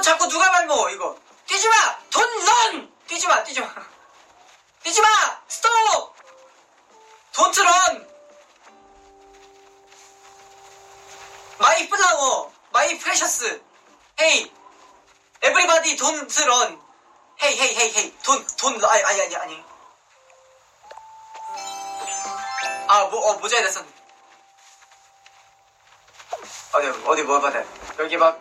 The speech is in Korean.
이거 자꾸 누가 말 먹어, 이거. 뛰지 마! 돈 런! 뛰지 마, 뛰지 마. 뛰지 마! 스톱! Don't run! My flower! My precious! Hey! Everybody don't run! Hey, hey, hey, hey! Don't, 아니. 모자에 냈었네. 어디 뭐 받아. 여기 막,